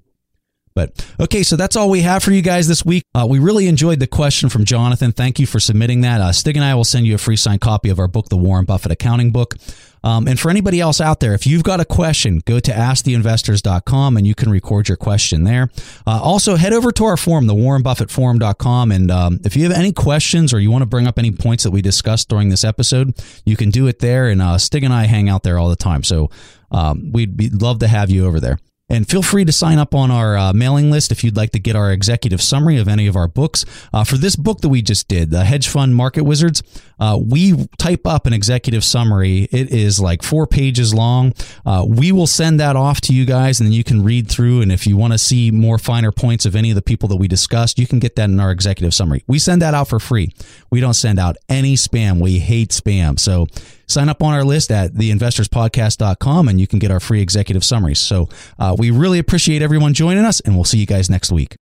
But okay, so that's all we have for you guys this week. Uh, we really enjoyed the question from Jonathan. Thank you for submitting that. Uh, Stig and I will send you a free signed copy of our book, The Warren Buffett Accounting Book. Um, and for anybody else out there, if you've got a question, go to ask the investors dot com and you can record your question there. Uh, also, head over to our forum, the warren buffett forum dot com. And um, if you have any questions or you want to bring up any points that we discussed during this episode, you can do it there. And uh, Stig and I hang out there all the time. So um, we'd be, love to have you over there. And feel free to sign up on our uh, mailing list if you'd like to get our executive summary of any of our books. Uh, for this book that we just did, The Hedge Fund Market Wizards, uh, we type up an executive summary. It is like four pages long. Uh, we will send that off to you guys, and then you can read through. And if you want to see more finer points of any of the people that we discussed, you can get that in our executive summary. We send that out for free. We don't send out any spam. We hate spam. So sign up on our list at the investors podcast dot com and you can get our free executive summaries. So uh, we really appreciate everyone joining us, and we'll see you guys next week.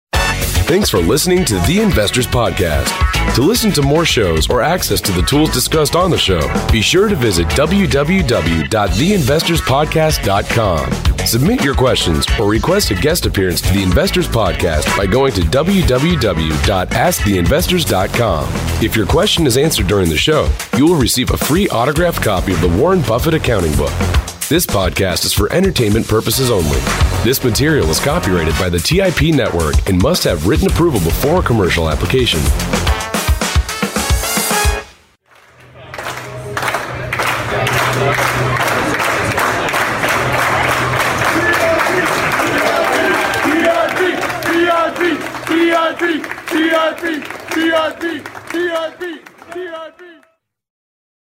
Thanks for listening to The Investors Podcast. To listen to more shows or access to the tools discussed on the show, be sure to visit w w w dot the investors podcast dot com. Submit your questions or request a guest appearance to The Investors Podcast by going to w w w dot ask the investors dot com. If your question is answered during the show, you will receive a free autographed copy of the Warren Buffett Accounting Book. This podcast is for entertainment purposes only. This material is copyrighted by the T I P Network and must have written approval before commercial application.